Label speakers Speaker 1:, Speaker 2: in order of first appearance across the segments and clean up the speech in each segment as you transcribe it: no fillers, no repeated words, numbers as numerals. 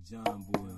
Speaker 1: John Boy.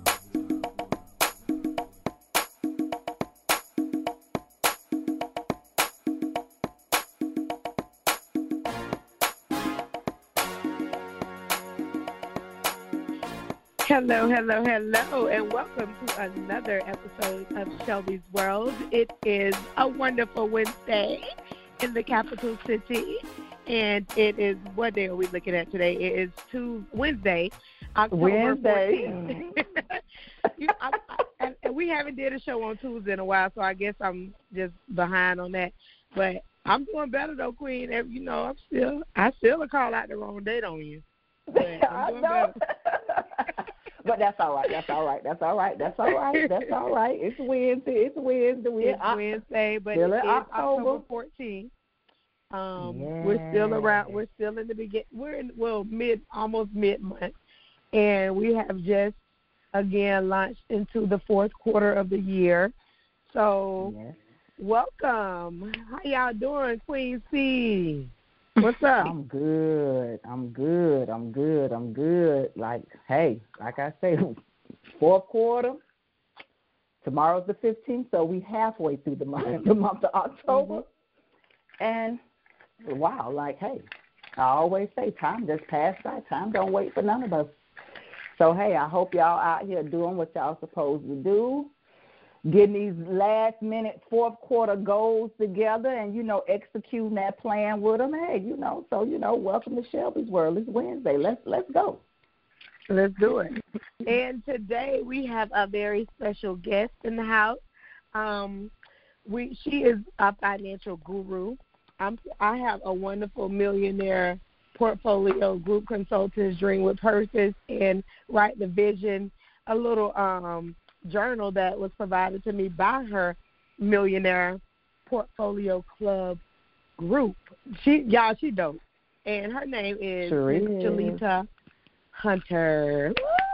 Speaker 2: Hello, hello, hello, and welcome to another episode of Shelby's World. It is a wonderful Wednesday in the capital city, and it is, what day are we looking at today? It is Wednesday, October 14th. And we haven't did a show on Tuesday in a while, so I guess I'm just behind on that. But I'm doing better though, Queen. You know, I still call out the wrong date on you. But I'm doing better.
Speaker 3: But that's all right. That's all right. It's Wednesday. It's
Speaker 2: Wednesday, but it's October 14th. We're still around. We're still in the beginning. We're in almost mid-month, and we have just again launched into the fourth quarter of the year. So, welcome. How y'all doing, Queen C? What's up?
Speaker 3: I'm good. Like I say, fourth quarter. Tomorrow's the 15th, so we halfway through the month of October. And wow, I always say, time just passed by. Time don't wait for none of us. So I hope y'all out here doing what y'all supposed to do, getting these last-minute fourth-quarter goals together and, executing that plan with them. Welcome to Shelby's World. It's Wednesday. Let's go.
Speaker 2: Let's do it. And today we have a very special guest in the house. She is a financial guru. I have a wonderful millionaire portfolio group consultants, Dream with Purpose, and Write the Vision, a little journal that was provided to me by her millionaire portfolio club group. She dope. And her name is Miss Jalita Hunter.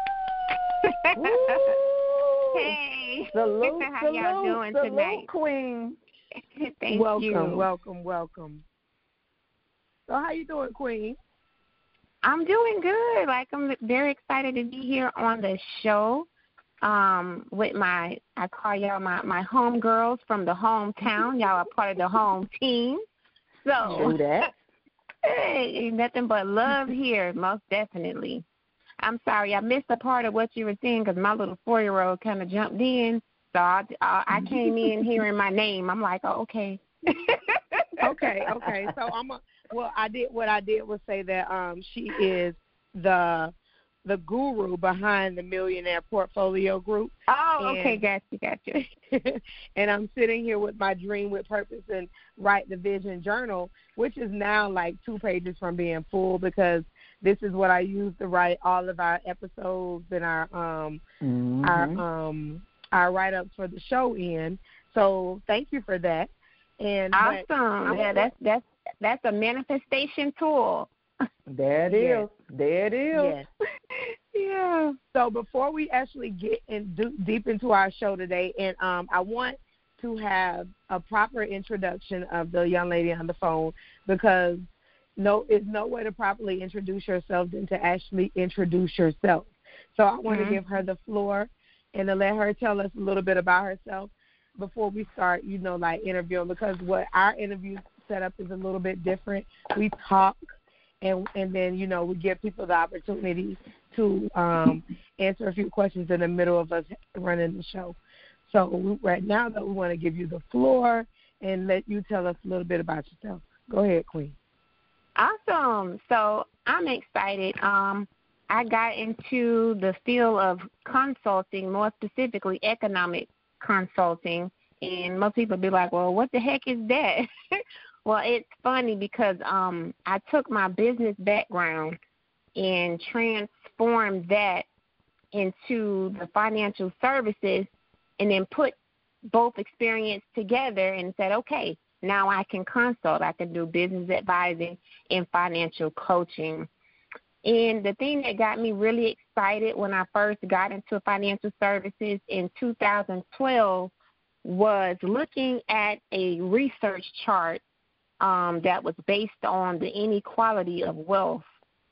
Speaker 4: Hey.
Speaker 3: Salute,
Speaker 4: how y'all doing tonight?
Speaker 3: Queen.
Speaker 4: Thank
Speaker 2: you. Welcome. So how you doing, Queen?
Speaker 4: I'm doing good. I'm very excited to be here on the show with I call y'all my home girls from the hometown. Y'all are part of the home team. So
Speaker 3: do that.
Speaker 4: Hey, ain't nothing but love here, most definitely. I'm sorry, I missed a part of what you were saying because my little 4-year-old kind of jumped in. So I came in hearing my name. I'm like, oh, okay.
Speaker 2: Okay. So I did was say that she is the guru behind the Millionaire Portfolio Group.
Speaker 4: Oh, okay, gotcha.
Speaker 2: And I'm sitting here with my Dream with Purpose and Write the Vision journal, which is now 2 pages from being full because this is what I use to write all of our episodes and our write-ups for the show in. So thank you for that. And
Speaker 4: awesome. That's a manifestation tool.
Speaker 3: There it is.
Speaker 2: Yes.
Speaker 4: Yeah.
Speaker 2: So before we actually get deep into our show today, and I want to have a proper introduction of the young lady on the phone because it's no way to properly introduce yourself than to actually introduce yourself. So I want to give her the floor and to let her tell us a little bit about herself before we start, interviewing, because what our interview setup is a little bit different. We talk and then, we give people the opportunity to answer a few questions in the middle of us running the show. So right now, though, we want to give you the floor and let you tell us a little bit about yourself. Go ahead, Queen.
Speaker 4: Awesome. So I'm excited. I got into the field of consulting, more specifically economic consulting, and most people be like, well, what the heck is that? Well, it's funny because I took my business background and transformed that into the financial services and then put both experience together and said, okay, now I can consult. I can do business advising and financial coaching. And the thing that got me really excited when I first got into financial services in 2012 was looking at a research chart that was based on the inequality of wealth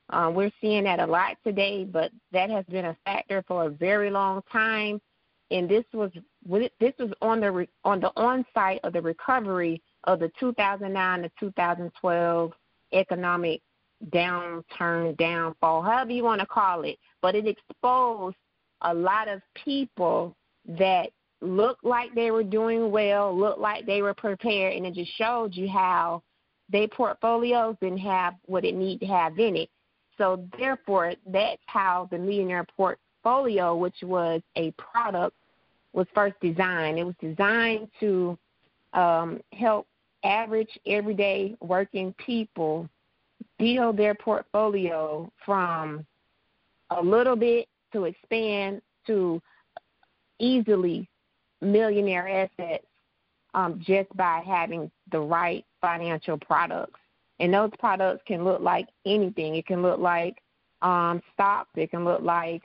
Speaker 4: We're seeing that a lot today, but that has been a factor for a very long time. And this was on the on-site of the recovery of the 2009 to 2012 economic downfall, however you want to call it. But it exposed a lot of people that looked like they were doing well, looked like they were prepared, and it just showed you how their portfolios didn't have what it needed to have in it. So therefore, that's how the Millionaire Portfolio, which was a product, was first designed. It was designed to help average, everyday working people build their portfolio from a little bit to expand to easily millionaire assets just by having the right financial products. And those products can look like anything. It can look like stocks. It can look like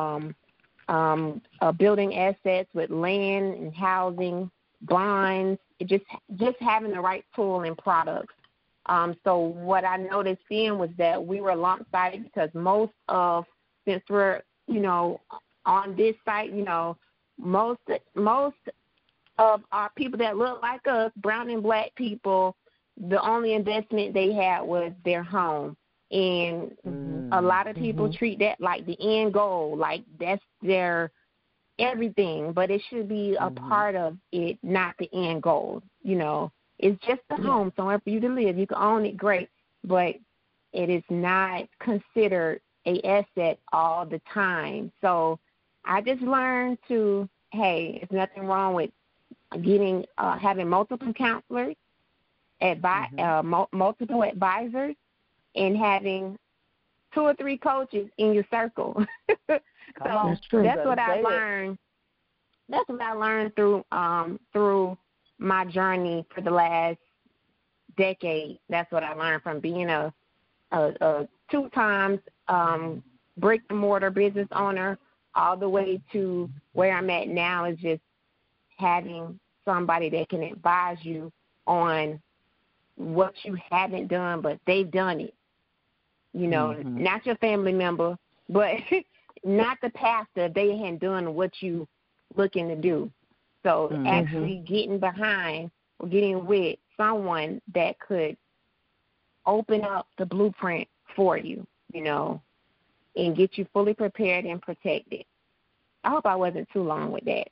Speaker 4: building assets with land and housing, bonds. It just having the right tool and products. So what I noticed then was that we were lopsided because since we're, on this site, most of our people that look like us, brown and black people, the only investment they had was their home. And a lot of people treat that like the end goal, like that's their everything, but it should be a part of it, not the end goal. It's just a home, somewhere for you to live. You can own it, great, but it is not considered a asset all the time. So I just learned hey, there's nothing wrong with having multiple counselors, multiple advisors, and having 2 or 3 coaches in your circle. That's what I learned. That's what I learned through my journey for the last decade. That's what I learned from being a 2 times brick and mortar business owner all the way to where I'm at now is just having somebody that can advise you on what you haven't done, but they've done it. Not your family member, but not the pastor. They hadn't done what you looking to do. So actually getting behind or getting with someone that could open up the blueprint for you, and get you fully prepared and protected. I hope I wasn't too long with that.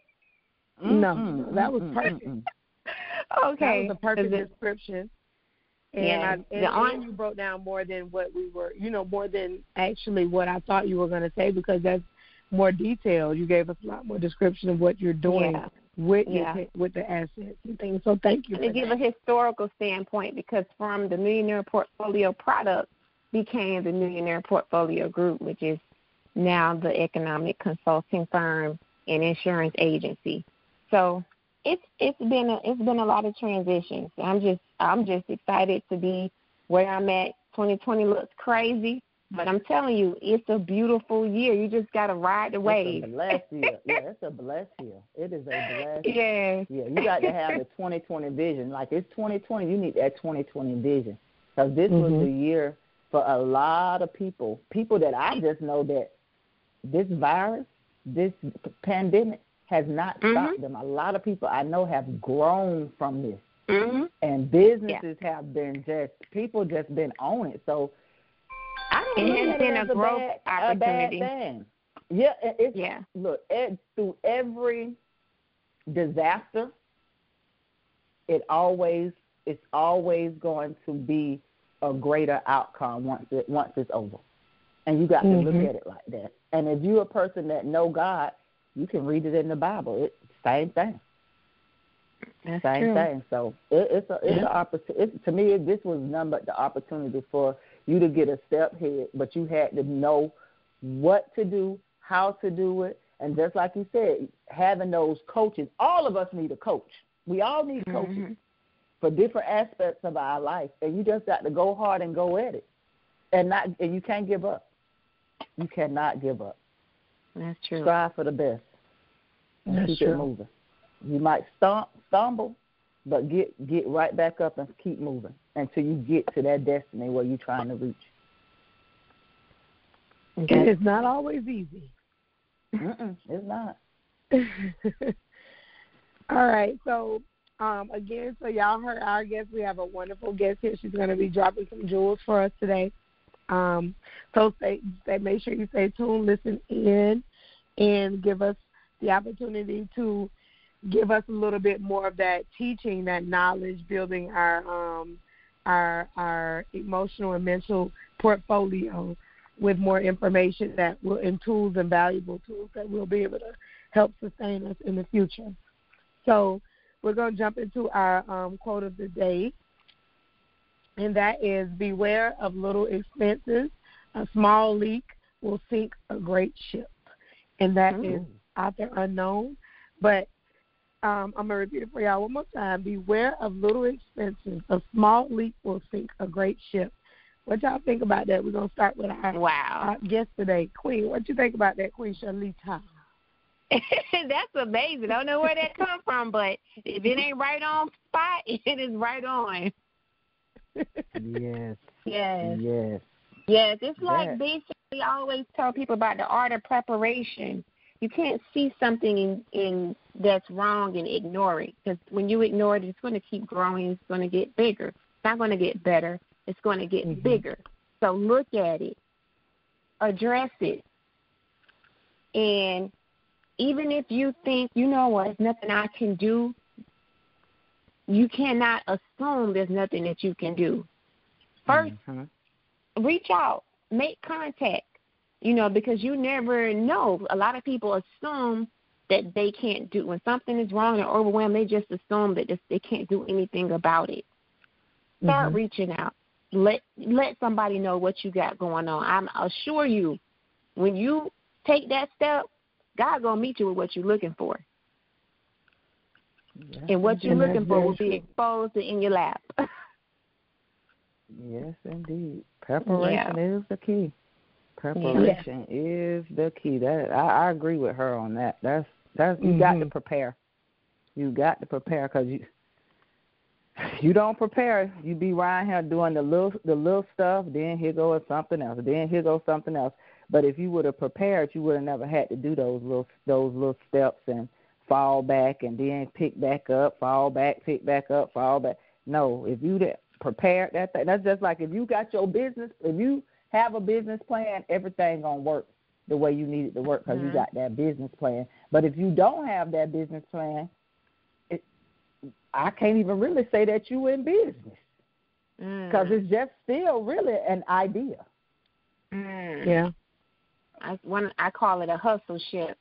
Speaker 2: No, that was perfect.
Speaker 4: Okay.
Speaker 2: That was a perfect description. And you broke down more than what we were, more than actually what I thought you were going to say, because that's more detailed. You gave us a lot more description of what you're doing with the assets and things. So thank you.
Speaker 4: To give a historical standpoint, because from the Millionaire Portfolio product became the Millionaire Portfolio Group, which is now the economic consulting firm and insurance agency. So it's been a lot of transitions. I'm just excited to be where I'm at. 2020 looks crazy, but I'm telling you, it's a beautiful year. You just got to ride the wave.
Speaker 3: It's a blessed year. Yeah, it's a blessed year. It is a blessed
Speaker 4: year.
Speaker 3: Yeah, you got to have the 2020 vision. Like, it's 2020, you need that 2020 vision, because this was the year for a lot of people that I just know that this virus, this pandemic has not stopped them. A lot of people I know have grown from this. And businesses have been people just been on it. So I don't
Speaker 4: it has been a growth opportunity.
Speaker 3: A bad thing. Yeah, look, through every disaster, it's always going to be a greater outcome once it's over. And you got to look at it like that. And if you're a person that know God, you can read it in the Bible. It's the same thing.
Speaker 4: That's
Speaker 3: same
Speaker 4: true.
Speaker 3: thing. So it's an opportunity. To me, this was none but the opportunity for you to get a step ahead, but you had to know what to do, how to do it, and just like you said, having those coaches. All of us need a coach. We all need coaches for different aspects of our life, and you just got to go hard and go at it, and you can't give up. You cannot give up.
Speaker 4: That's true.
Speaker 3: Strive for the best. Keep it moving. You might stumble, but get right back up and keep moving until you get to that destiny where you're trying to reach.
Speaker 2: And it's not always easy.
Speaker 3: It's not.
Speaker 2: All right, so again, so y'all heard our guest. We have a wonderful guest here. She's going to be dropping some jewels for us today. So make sure you stay tuned, listen in, and give us the opportunity to give us a little bit more of that teaching, that knowledge, building our emotional and mental portfolio with more information and tools and valuable tools that will be able to help sustain us in the future. So we're going to jump into our quote of the day, and that is, beware of little expenses. A small leak will sink a great ship. And that is author unknown. But I'm going to repeat it for y'all one more time. Beware of little expenses. A small leak will sink a great ship. What y'all think about that? We're going to start with our guest today. Queen, what you think about that, Queen Shalita?
Speaker 4: That's amazing. I don't know where that comes from, but if it ain't right on spot, it is right on.
Speaker 3: Yes.
Speaker 4: It's like basically I always tell people about the art of preparation. You can't see something in that's wrong and ignore it, because when you ignore it, it's going to keep growing. It's going to get bigger. It's not going to get better. It's going to get bigger. So look at it, address it, and even if you think, you know what, there's nothing I can do, you cannot assume there's nothing that you can do. First, reach out, make contact, because you never know. A lot of people assume that they can't do. When something is wrong or overwhelmed, they just assume that they can't do anything about it. Start reaching out. Let somebody know what you got going on. I assure you, when you take that step, God going to meet you with what you're looking for. Yes, and what you're looking for will be exposed in your lap.
Speaker 3: Yes, indeed. Preparation is the key. Preparation is the key. That I agree with her on that. That's you got to prepare. You got to prepare, because you don't prepare, you be around here doing the little stuff. Then here goes something else. Then here goes something else. But if you would have prepared, you would have never had to do those little steps and fall back and then pick back up, fall back, pick back up, fall back. No, if you prepared that's just like if you got your business, if you have a business plan, everything gonna work the way you need it to work, because you got that business plan. But if you don't have that business plan, I can't even really say that you in business, because it's just still really an idea.
Speaker 2: Yeah.
Speaker 4: I call it a hustle ship.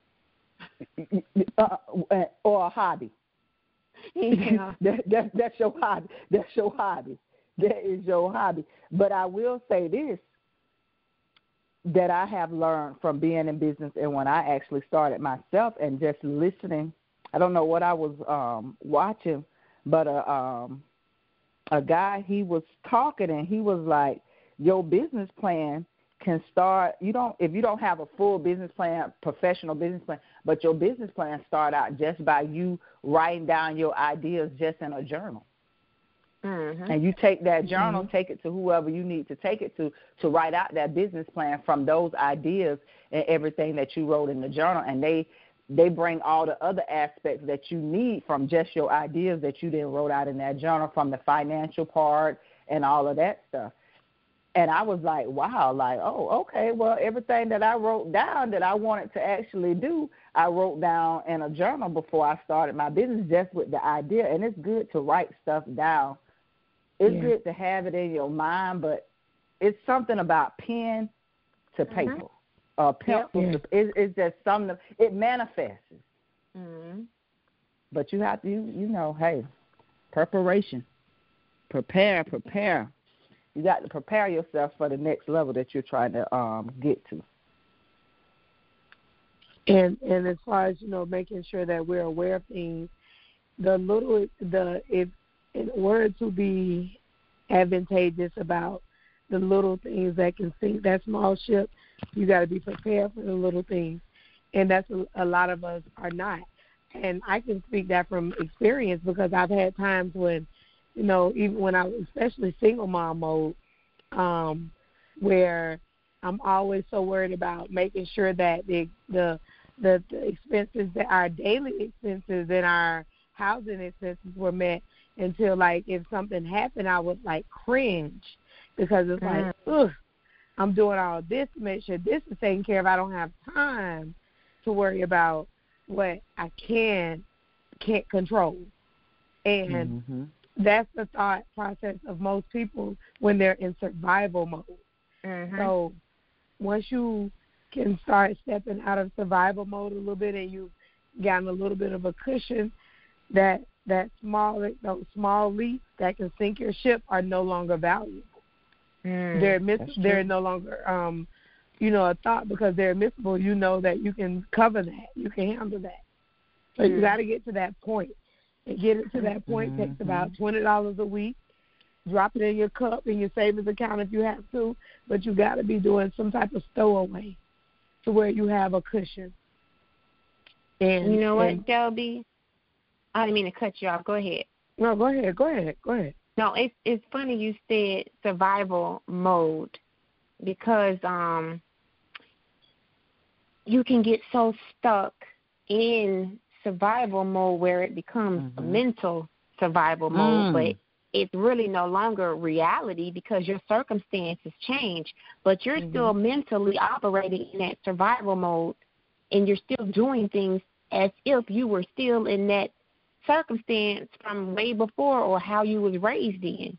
Speaker 3: Or a hobby.
Speaker 4: Yeah.
Speaker 3: That's your hobby. That's your hobby. That is your hobby. But I will say this, that I have learned from being in business, and when I actually started myself and just listening. I don't know what I was watching, but a guy, he was talking, and he was like, your business plan can start, if you don't have a full business plan, professional business plan, but your business plan start out just by you writing down your ideas just in a journal. And you take that journal, take it to whoever you need to take it to write out that business plan from those ideas and everything that you wrote in the journal. And they bring all the other aspects that you need from just your ideas that you then wrote out in that journal, from the financial part and all of that stuff. And I was like, wow, okay, well, everything that I wrote down that I wanted to actually do, I wrote down in a journal before I started my business, just with the idea. And it's good to write stuff down. It's good to have it in your mind, but it's something about pen to paper. Pencil. It's just something. It manifests. But you have to, hey, preparation. Prepare. You got to prepare yourself for the next level that you're trying to get to.
Speaker 2: And as far as making sure that we're aware of things, if in order to be advantageous about the little things that can sink that small ship, you got to be prepared for the little things, and that's a lot of us are not. And I can speak that from experience, because I've had times when, even when I was especially single mom mode, where I'm always so worried about making sure that the expenses, that our daily expenses and our housing expenses were met, until, like, if something happened, I would, like, cringe, because it's like, ugh, I'm doing all this to make sure this is taken care of. I don't have time to worry about what I can't control. And that's the thought process of most people when they're in survival mode. So once you can start stepping out of survival mode a little bit, and you've gotten a little bit of a cushion, those small leaks that can sink your ship are no longer valuable. They're no longer a thought, because they're admissible. You know that you can cover that, you can handle that. So you got to get to that point. And get it to that point takes about $20 a week. Drop it in your cup, in your savings account if you have to, but you got to be doing some type of stowaway to where you have a cushion. And
Speaker 4: you know what, Shelby? I didn't mean to cut you off. Go ahead.
Speaker 2: No, go ahead.
Speaker 4: No, it's funny you said survival mode, because you can get so stuck in survival mode where it becomes a mental survival mode, but it's really no longer reality because your circumstances change, but you're still mentally operating in that survival mode, and you're still doing things as if you were still in that circumstance from way before, or how you was raised in.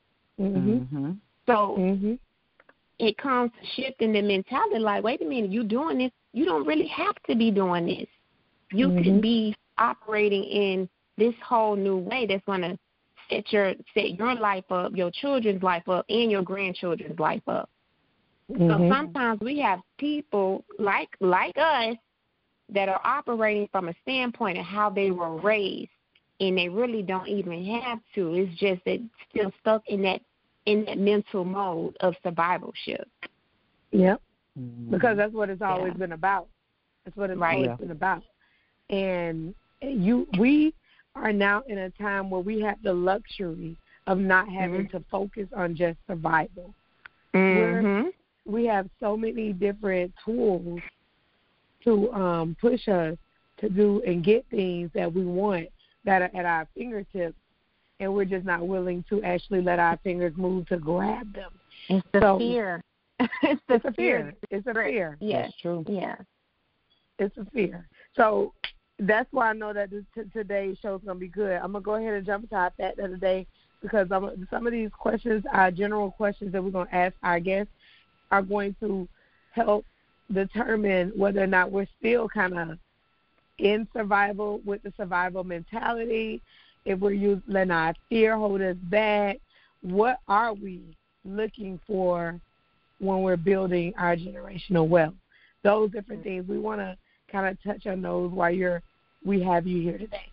Speaker 4: So it comes to shifting the mentality, like, wait a minute, you doing this, you don't really have to be doing this. You could be operating in this whole new way that's going to set your life up, your children's life up, and your grandchildren's life up. So sometimes we have people like us that are operating from a standpoint of how they were raised, and they really don't even have to. It's just that still stuck in that mental mode of survivalship.
Speaker 2: Yep. Because that's what it's always been about. That's what it's always been about. And we are now in a time where we have the luxury of not having to focus on just survival. We have so many different tools to push us to do and get things that we want that are at our fingertips, and we're just not willing to actually let our fingers move to grab them.
Speaker 4: It's the fear.
Speaker 2: It's a fear. It's a fear.
Speaker 4: Yes,
Speaker 3: that's true.
Speaker 4: Yeah.
Speaker 2: It's a fear. So that's why I know that today's show is going to be good. I'm going to go ahead and jump into our fact of the day, because some of these questions, our general questions that we're going to ask our guests, are going to help determine whether or not we're still kind of in survival with the survival mentality, if we're letting our fear hold us back. What are we looking for when we're building our generational wealth? Those different things. We want to kind of touch on those while we have you here today.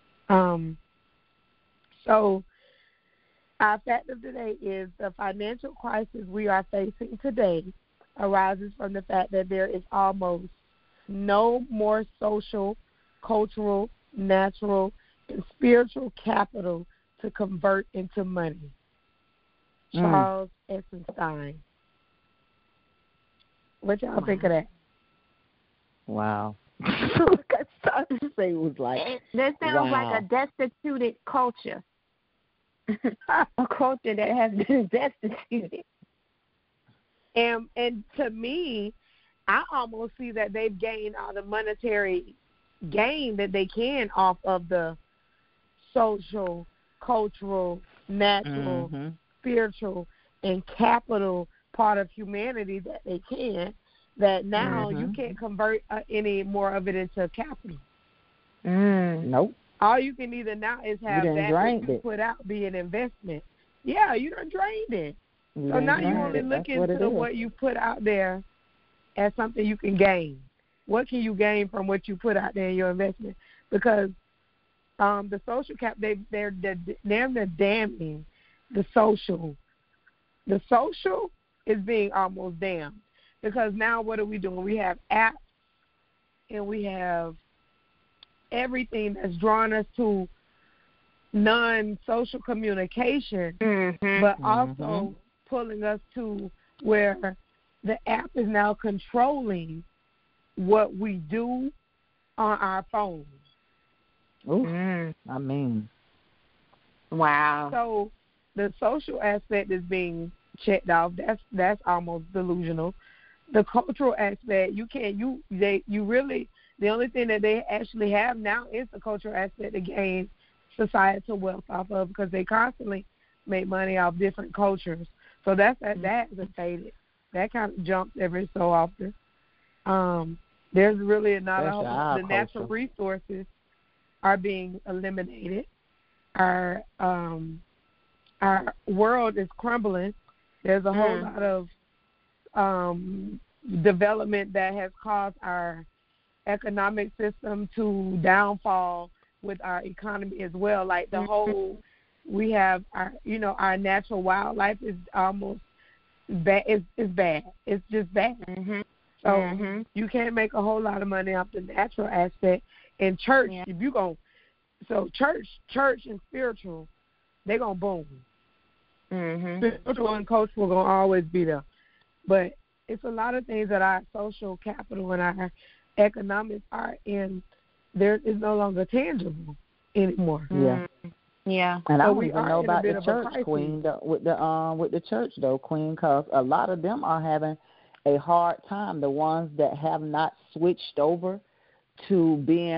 Speaker 2: So our fact of today is the financial crisis we are facing today arises from the fact that there is almost no more social, cultural, natural, and spiritual capital to convert into money. Charles Essenstein. What y'all think of that?
Speaker 3: Wow. What I started to say was like,
Speaker 4: that sounds like a destituted culture. A culture that has been destituted.
Speaker 2: And to me, I almost see that they've gained all the monetary gain that they can off of the social, cultural, natural, spiritual, and capital part of humanity that they can, that now you can't convert any more of it into capital.
Speaker 3: Nope.
Speaker 2: All you can either now is have that what you put out be an investment. Yeah, you done drained it. So now you only look into what you put out there as something you can gain. What can you gain from what you put out there in your investment? Because the social cap, they're damning the social. The social is being almost damned, because now what are we doing? We have apps and we have everything that's drawing us to non-social communication, but also pulling us to where the app is now controlling what we do on our phones.
Speaker 3: Ooh, I mean,
Speaker 4: wow.
Speaker 2: So the social aspect is being checked off. That's almost delusional. The cultural aspect, the only thing that they actually have now is the cultural aspect to gain societal wealth off of, because they constantly make money off different cultures. So that hasn't faded. That kind of jumps every so often. There's really not a whole. The natural resources are being eliminated. Our world is crumbling. There's a whole lot of development that has caused our economic system to downfall with our economy as well. Like the whole, we have our natural wildlife is almost bad. It's bad. It's just bad. So you can't make a whole lot of money off the natural aspect. And church, if you go, so church and spiritual, they're gonna boom. Spiritual and cultural gonna always be there, but it's a lot of things that our social capital and our economics are in. There is no longer tangible anymore.
Speaker 4: Yeah.
Speaker 3: And I don't even know about the church, Queen, with the church though, Queen, because a lot of them are having a hard time. The ones that have not switched over to being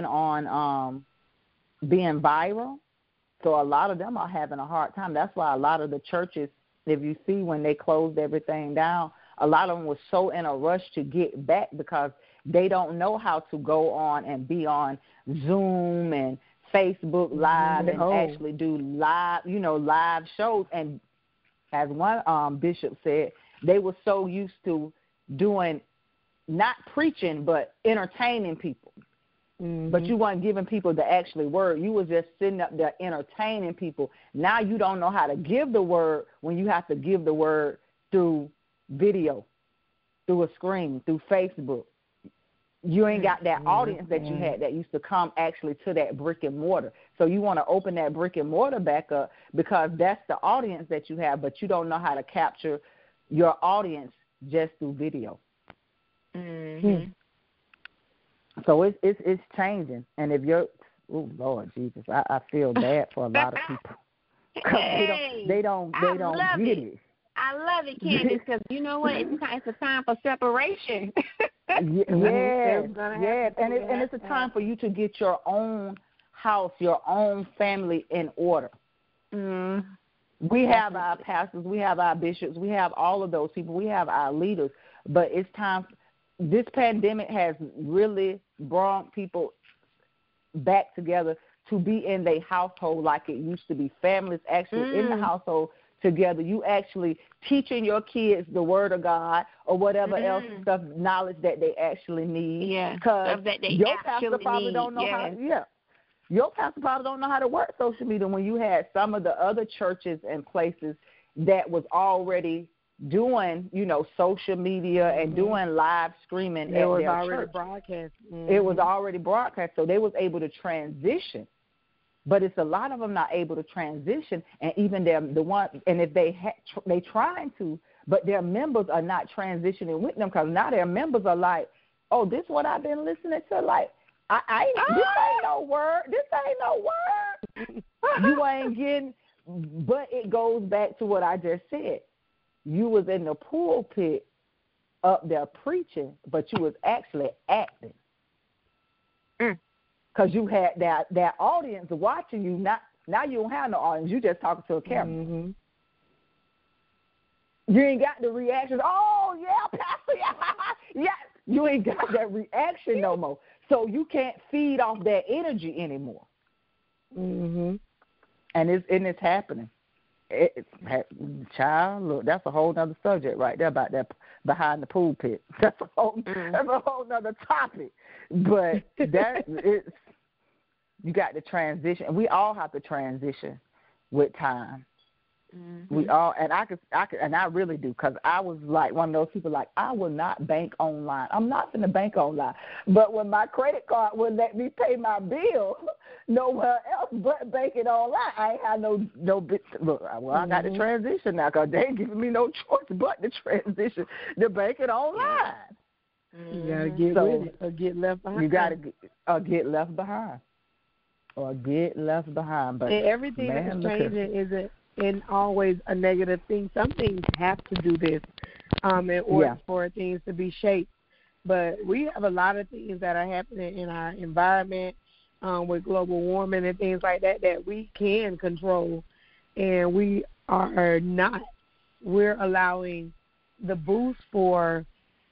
Speaker 3: viral. So a lot of them are having a hard time. That's why a lot of the churches, if you see when they closed everything down, a lot of them were so in a rush to get back because they don't know how to go on and be on Zoom and Facebook Live and actually do live shows. And as one bishop said, they were so used to doing, not preaching, but entertaining people. But you weren't giving people the actual word. You was just sitting up there entertaining people. Now you don't know how to give the word when you have to give the word through video, through a screen, through Facebook. You ain't got that audience that you had that used to come actually to that brick and mortar. So you want to open that brick and mortar back up because that's the audience that you have, but you don't know how to capture your audience just through video. So it's changing, and if you're, oh Lord Jesus, I feel bad for a lot of people because they don't get it.
Speaker 4: I love it, Candace, because you know what? It's a time for separation.
Speaker 3: Yes, and it's a time for you to get your own house, your own family in order. We have our pastors, we have our bishops, we have all of those people, we have our leaders, but it's time. This pandemic has really brought people back together to be in their household like it used to be. Families actually in the household together. You actually teaching your kids the word of God or whatever else stuff, knowledge that they actually need.
Speaker 4: Yeah,
Speaker 3: because your pastor probably
Speaker 4: need.
Speaker 3: don't know how. Your pastor probably don't know how to work social media. When you had some of the other churches and places that was already doing, social media and doing live streaming at their church. It was already broadcast, so they was able to transition. But it's a lot of them not able to transition, and even the one, and if they trying to, but their members are not transitioning with them because now their members are like, oh, this is what I've been listening to. Like, this ain't no word. This ain't no word. You ain't getting. But it goes back to what I just said. You was in the pulpit up there preaching, but you was actually acting. Because you had that audience watching you. Now you don't have no audience. You just talking to a camera. You ain't got the reaction. Oh, yeah, Pastor, yeah. You ain't got that reaction no more. So you can't feed off that energy anymore. And it's happening. Child, look, that's a whole other subject right there about that behind the pulpit. That's a whole other topic. But you got to transition. We all have to transition with time. We all, and I could, and I really do, because I was like one of those people. Like, I will not bank online. I'm not going to bank online. But when my credit card would let me pay my bill, nowhere else but bake it online. I ain't had no bit. Look, well, I got to transition now because they ain't giving me no choice but to transition to bake it online.
Speaker 2: You gotta get with it or get left behind.
Speaker 3: You gotta get left behind. Or get left behind. But
Speaker 2: and everything that's changing isn't always a negative thing. Some things have to do this in order for things to be shaped. But we have a lot of things that are happening in our environment with global warming and things like that we can control, and we are not. We're allowing the boost for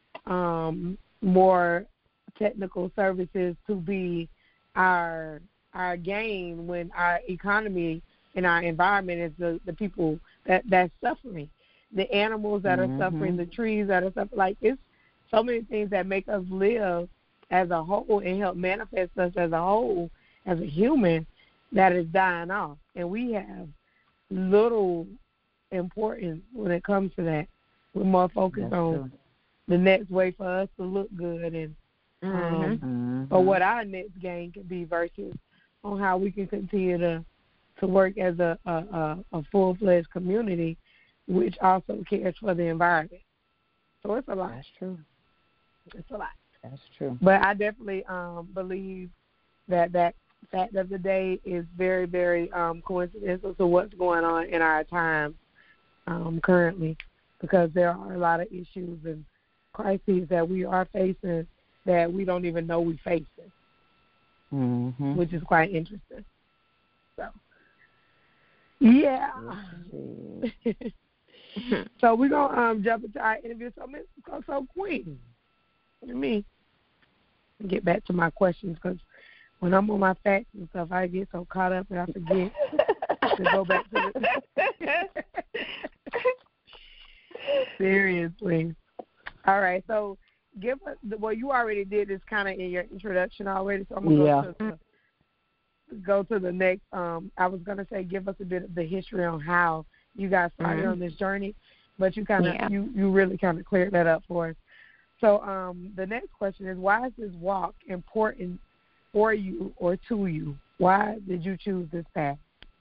Speaker 2: more technical services to be our gain when our economy and our environment is the people that's suffering, the animals that are suffering, the trees that are suffering. Like, it's so many things that make us live as a whole and help manifest us as a whole, as a human, that is dying off. And we have little importance when it comes to that. We're more focused on the next way for us to look good and or what our next gain can be versus on how we can continue to work as a full-fledged community, which also cares for the environment. So it's a lot.
Speaker 3: That's true.
Speaker 2: It's a lot.
Speaker 3: That's true.
Speaker 2: But I definitely believe that fact of the day is very, very coincidental to what's going on in our time currently, because there are a lot of issues and crises that we are facing that we don't even know we're facing, which is quite interesting. So, yeah. So we're going to jump into our interview. So Queen, let me get back to my questions, because when I'm on my facts and stuff, I get so caught up and I forget to go back to the Seriously. All right, so give us, well, you already did this kind of in your introduction already, so I'm going to go to the next. I was going to say give us a bit of the history on how you guys started on this journey, but you kind of you really kind of cleared that up for us. So the next question is, why is this walk important for you or to you? Why did you choose this path?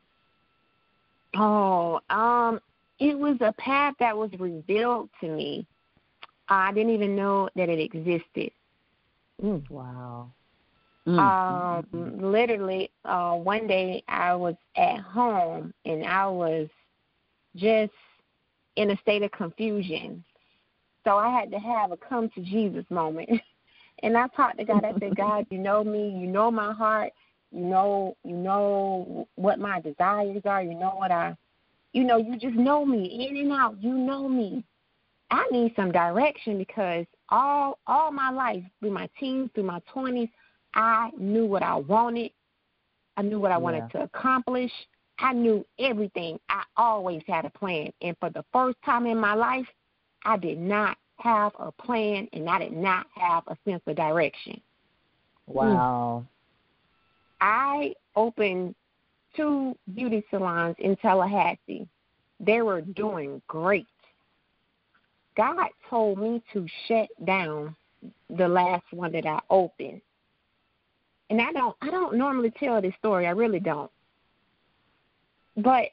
Speaker 4: It was a path that was revealed to me. I didn't even know that it existed.
Speaker 3: Wow.
Speaker 4: Literally, one day I was at home and I was just in a state of confusion. So I had to have a come to Jesus moment. And I talked to God. I said, God, you know me. You know my heart. You know what my desires are. You know you just know me in and out. You know me. I need some direction, because all my life, through my teens, through my 20s, I knew what I wanted. I knew what I wanted to accomplish. I knew everything. I always had a plan. And for the first time in my life, I did not have a plan, and I did not have a sense of direction.
Speaker 3: Wow.
Speaker 4: I opened 2 beauty salons in Tallahassee. They were doing great. God told me to shut down the last one that I opened. And I don't normally tell this story. I really don't. But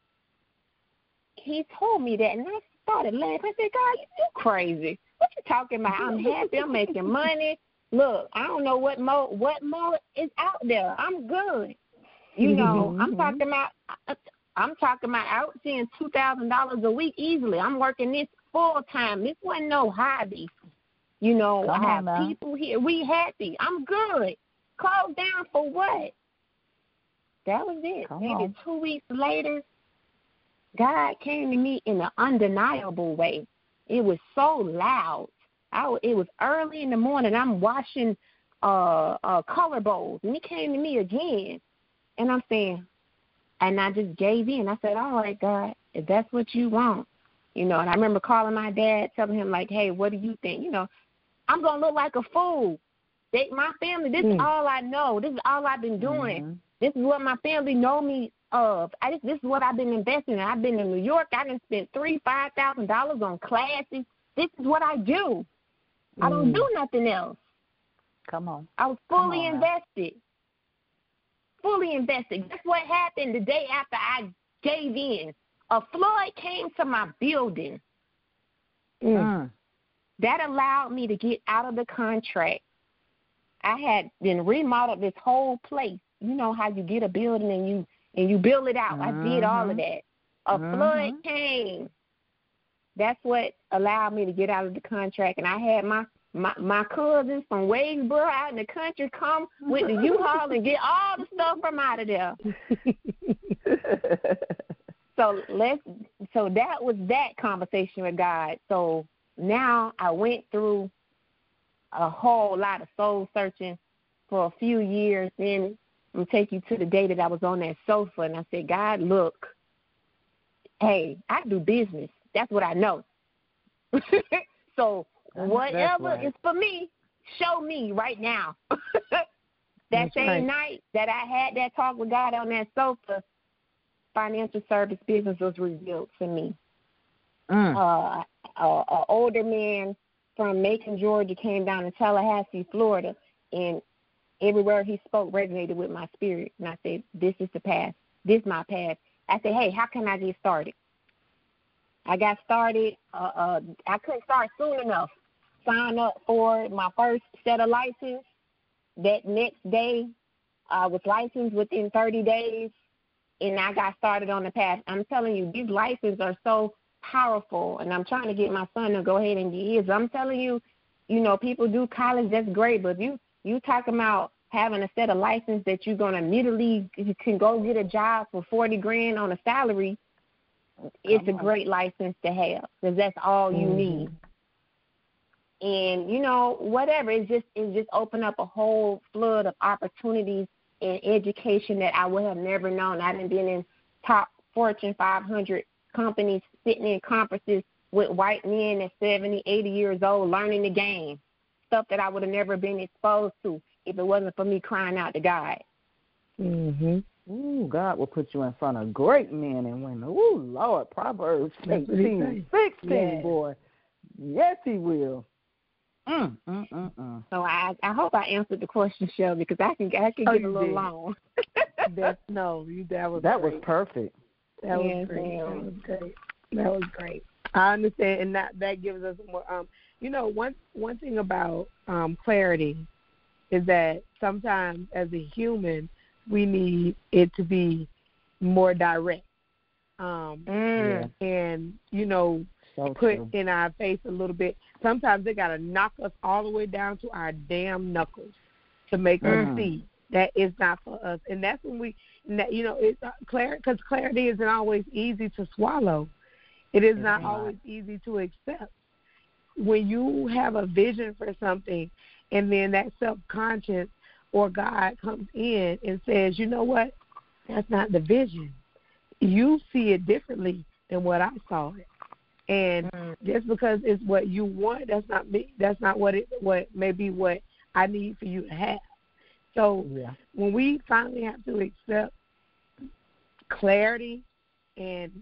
Speaker 4: he told me that, and I started laughing. I said, God, you crazy. What you talking about? I'm happy. I'm making money. Look, I don't know what more is out there. I'm good. You know, I'm talking about out seeing $2,000 a week easily. I'm working this full time. This wasn't no hobby. You know, I have people here. We happy. I'm good. Closed down for what? That was it. Maybe 2 weeks later, God came to me in an undeniable way. It was so loud. It was early in the morning. I'm washing color bowls, and he came to me again. And I'm saying, and I just gave in. I said, all right, God, if that's what you want. You know, and I remember calling my dad, telling him, like, hey, what do you think? You know, I'm going to look like a fool. My family, this is all I know. This is all I've been doing. This is what my family know me of. This is what I've been investing in. I've been in New York. I done spent $3,000-$5,000 on classes. This is what I do. I don't do nothing else.
Speaker 3: Come on.
Speaker 4: I was fully invested. fully invested. Guess what happened the day after I gave in? A flood came to my building. That allowed me to get out of the contract. I had been remodeled this whole place. You know how you get a building and you build it out. I did all of that. A flood came. That's what allowed me to get out of the contract. And I had my cousins from Wadesboro out in the country come with the U-Haul and get all the stuff from out of there. So that was that conversation with God. So now I went through a whole lot of soul searching for a few years. Then I'm going to take you to the day that I was on that sofa, and I said, God, look, hey, I do business. That's what I know. So whatever is for me, show me right now. That same night that I had that talk with God on that sofa, financial service business was revealed to me. An older man from Macon, Georgia, came down to Tallahassee, Florida, and everywhere he spoke resonated with my spirit. And I said, this is the path. This is my path. I said, hey, how can I get started? I got started. I couldn't start soon enough. Signed up for my first set of license. That next day, I was licensed within 30 days, and I got started on the path. I'm telling you, these licenses are so powerful, and I'm trying to get my son to go ahead and get his. I'm telling you, people do college, that's great, but you talking about having a set of license that you're going to immediately, you can go get a job for $40,000 on a salary. It's a great license to have because that's all you need. And, whatever, it just opened up a whole flood of opportunities and education that I would have never known. I done been in top Fortune 500 companies, sitting in conferences with white men at 70, 80 years old, learning the game, stuff that I would have never been exposed to if it wasn't for me crying out to God.
Speaker 3: Ooh, God will put you in front of great men and women. Ooh, Lord, Proverbs 16, boy. Yes, he will.
Speaker 4: So I hope I answered the question, Shelby, because I can get a little long.
Speaker 2: that was
Speaker 3: perfect.
Speaker 2: That was great. That was great. I understand, and that gives us more. One thing about clarity is that sometimes as a human, we need it to be more direct. And so put true. In our face a little bit. Sometimes they got to knock us all the way down to our damn knuckles to make us see that it's not for us. And that's when it's because clarity isn't always easy to swallow. It is not always easy to accept. When you have a vision for something and then that self-conscious or God comes in and says, you know what, that's not the vision. You see it differently than what I saw it. And just because it's what you want, that's not me. That's not what maybe what I need for you to have. So when we finally have to accept clarity and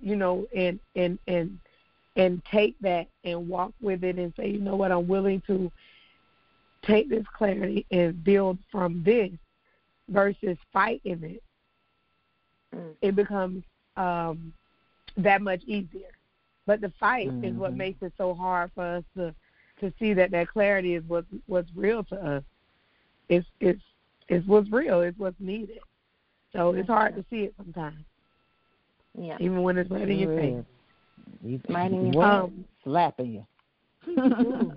Speaker 2: and take that and walk with it and say, you know what, I'm willing to take this clarity and build from this versus fighting it, it becomes that much easier. But the fight is what makes it so hard for us to see that clarity is what's real to us. It's what's real. It's what's needed. So it's hard to see it sometimes. Yeah. Even when it's right in your face.
Speaker 3: Right in your face. Slapping you.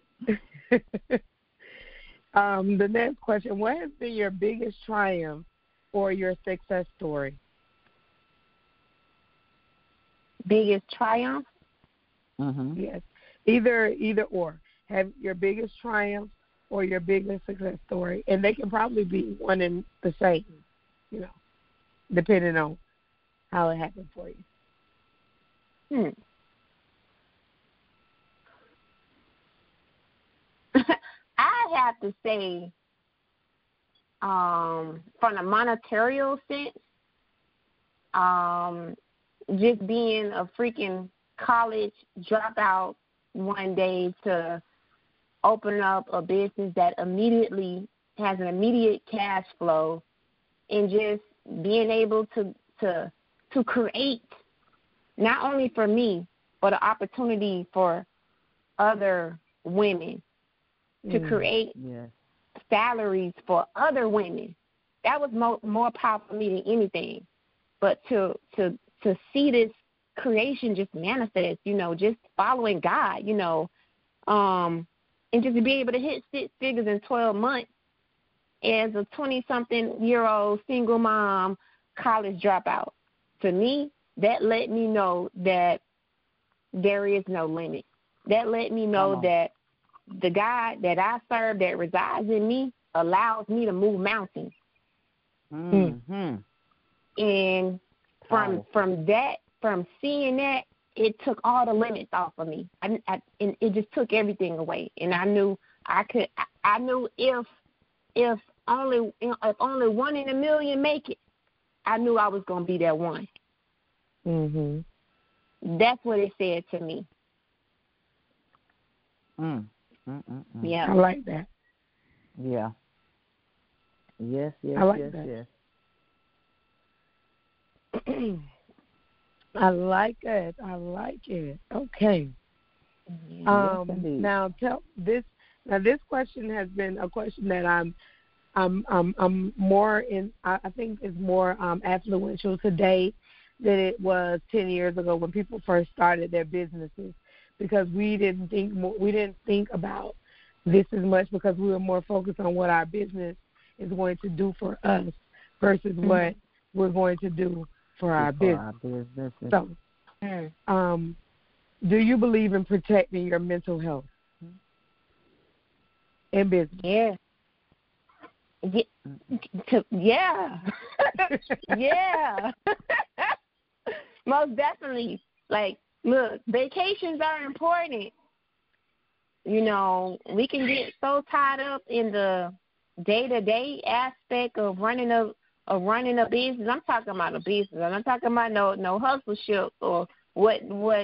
Speaker 2: The next question, what has been your biggest triumph or your success story?
Speaker 4: Biggest triumph?
Speaker 2: Yes. Either or. Have your biggest triumph or your biggest success story. And they can probably be one and the same, depending on how it happened for you.
Speaker 4: I have to say, from a monetary sense, just being a freaking college dropout one day to open up a business that immediately has an immediate cash flow and just being able to create, not only for me, but an opportunity for other women to create salaries for other women. That was more powerful for me than anything. But to see this creation just manifest, just following God, and just to be able to hit 6 figures in 12 months as a 20-something-year-old single mom, college dropout. To me, that let me know that there is no limit. That let me know that the God that I serve that resides in me allows me to move mountains.
Speaker 3: Mm-hmm.
Speaker 4: And from seeing that, it took all the limits off of me. And it just took everything away. And I knew I knew if only one in a million make it, I knew I was going to be that one.
Speaker 2: Mhm.
Speaker 4: That's what it said to me. Yeah.
Speaker 2: I like that.
Speaker 3: Yeah. Yes.
Speaker 2: I like that.
Speaker 3: Yes.
Speaker 2: I like it. Okay.
Speaker 3: Yes, indeed.
Speaker 2: Now this question has been a question that I'm more in. I think is more affluential today than it was 10 years ago when people first started their businesses, because we didn't think about this as much, because we were more focused on what our business is going to do for us versus what we're going to do for our business. So, do you believe in protecting your mental health in business?
Speaker 4: Yeah. Yeah. Yeah. Most definitely. Like, look, vacations are important. We can get so tied up in the day-to-day aspect of running a business. I'm talking about a business. I'm not talking about no hustleship or what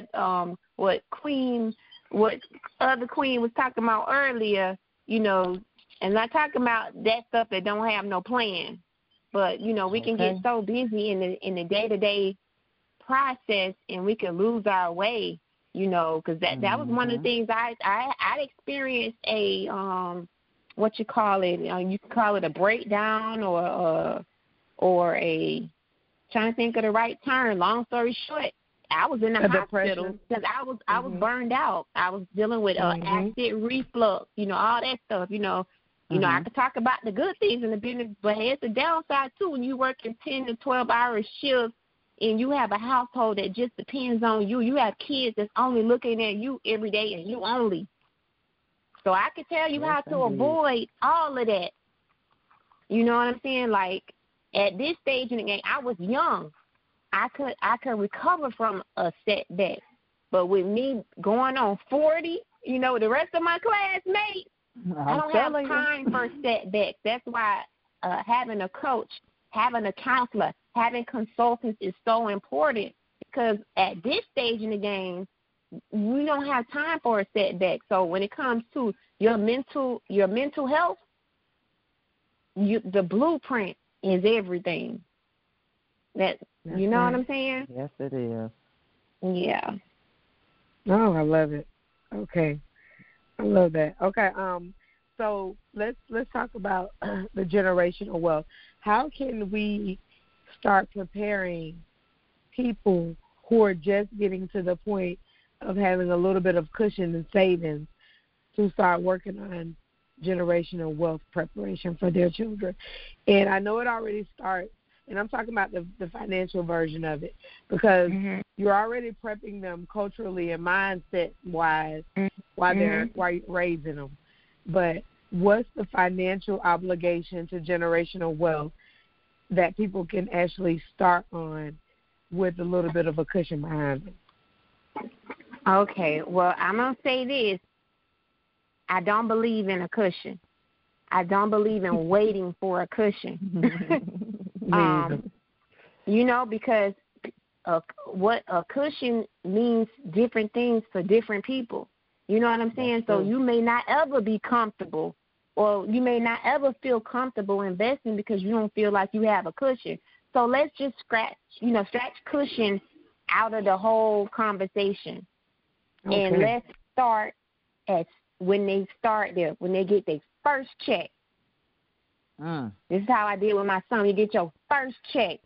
Speaker 4: other queen was talking about earlier. And not talking about that stuff that don't have no plan. But we can get so busy in the day-to-day process, and we can lose our way. Because that was one of the things I experienced a what you call it? You can call it a breakdown or a, trying to think of the right term. Long story short, I was in the hospital because I was burned out. I was dealing with acid reflux, all that stuff. I could talk about the good things in the business, but it's a downside too when you work in 10 to 12-hour shifts and you have a household that just depends on you. You have kids that's only looking at you every day and you only. So I could tell you how to avoid all of that. You know what I'm saying? Like, at this stage in the game, I was young. I could recover from a setback. But with me going on 40, the rest of my classmates, I don't have time for setbacks. That's why having a coach, having a counselor, having consultants is so important, because at this stage in the game, we don't have time for a setback. So when it comes to your mental health, the blueprint is everything. What I'm saying?
Speaker 3: Yes, it is.
Speaker 4: Yeah.
Speaker 2: Oh, I love it. Okay, I love that. Okay, so let's talk about the generational wealth. How can we start preparing people who are just getting to the point of having a little bit of cushion and savings to start working on generational wealth preparation for their children? And I know it already starts, and I'm talking about the financial version of it, because you're already prepping them culturally and mindset-wise while you're raising them. But what's the financial obligation to generational wealth that people can actually start on with a little bit of a cushion behind them?
Speaker 4: Okay, well, I'm going to say this. I don't believe in a cushion. I don't believe in waiting for a cushion. Because what a cushion means different things for different people. You know what I'm saying? So you may not ever be comfortable or you may not ever feel comfortable investing because you don't feel like you have a cushion. So let's just scratch cushion out of the whole conversation.
Speaker 2: Okay.
Speaker 4: And let's start at when they get their first check. This is how I did with my son. You get your first check.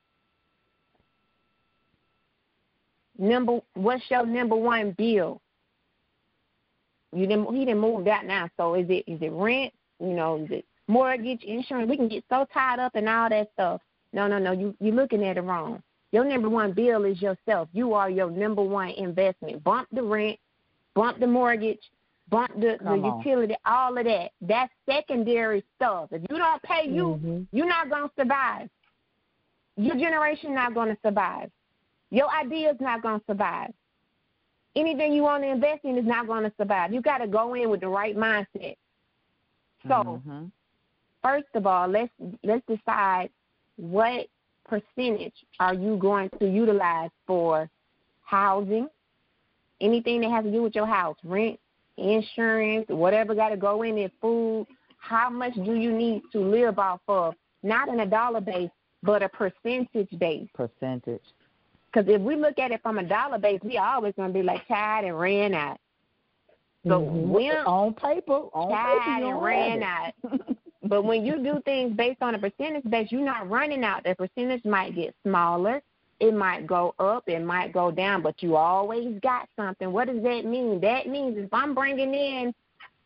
Speaker 4: What's your number one bill? He didn't move that now. So is it rent? Is it mortgage, insurance? We can get so tied up in all that stuff. No. You're looking at it wrong. Your number one bill is yourself. You are your number one investment. Bump the rent, bump the mortgage, bump the utility, all of that. That's secondary stuff. If you don't pay you're not going to survive. Your generation not going to survive. Your idea is not going to survive. Anything you want to invest in is not going to survive. You got to go in with the right mindset. So, first of all, let's decide what percentage are you going to utilize for housing, anything that has to do with your house, rent, insurance, whatever got to go in there, food. How much do you need to live off of? Not in a dollar base, but a percentage base.
Speaker 3: Percentage.
Speaker 4: Because if we look at it from a dollar base, we always going to be like tired and ran out. So
Speaker 3: on paper,
Speaker 4: tired and ran out. But when you do things based on a percentage base, you're not running out. The percentage might get smaller. It might go up. It might go down. But you always got something. What does that mean? That means if I'm bringing in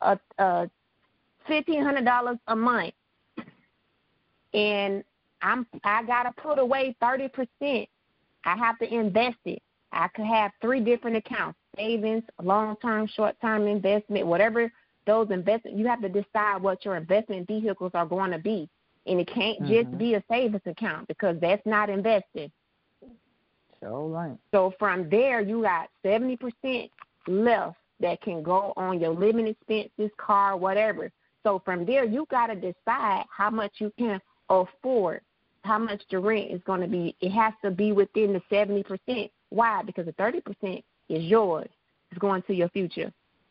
Speaker 4: $1,500 a month and I got to put away 30%, I have to invest it. I could have 3 different accounts, savings, long-term, short-term investment, whatever those investments. You have to decide what your investment vehicles are going to be. And it can't just be a savings account because that's not investing.
Speaker 3: So right.
Speaker 4: So from there, you got 70% left that can go on your living expenses, car, whatever. So from there, you got to decide how much you can afford, how much the rent is going to be. It has to be within the 70%. Why? Because the 30% is yours. It's going to your future.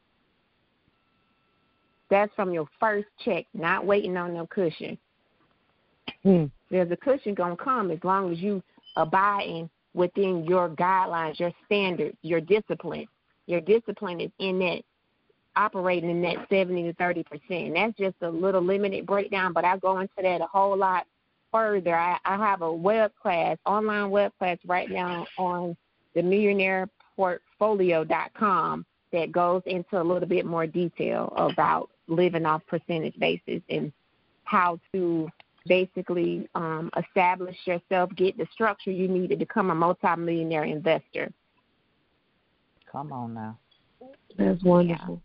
Speaker 4: That's from your first check, not waiting on no cushion. There's a cushion going to come as long as you abiding within your guidelines, your standards, your discipline. Your discipline is in that, operating in that 70 to 30%. That's just a little limited breakdown, but I go into that a whole lot further. I have a online web class right now on the millionaireportfolio.com that goes into a little bit more detail about living off percentage basis and how to basically establish yourself, get the structure you need to become a multimillionaire investor.
Speaker 3: Come on now.
Speaker 2: That's wonderful.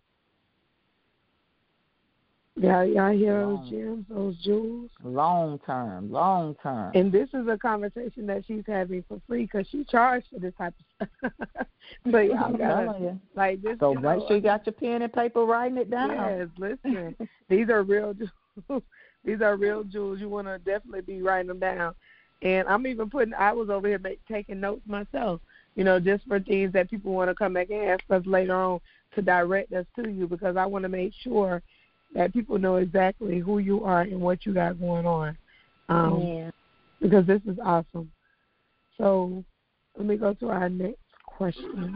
Speaker 2: Yeah, y'all hear those gems, those jewels?
Speaker 3: Long term.
Speaker 2: And this is a conversation that she's having for free because she charged for this type of stuff. But y'all got like this.
Speaker 3: So make sure you got your pen and paper writing it down.
Speaker 2: Yes, listen. These are real jewels. These are real jewels. You want to definitely be writing them down. And I'm even I was over here taking notes myself, just for things that people want to come back and ask us later on to direct us to you, because I want to make sure that people know exactly who you are and what you got going on. Because this is awesome. So let me go to our next question.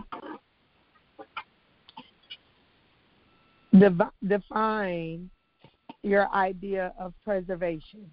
Speaker 2: Define your idea of preservation.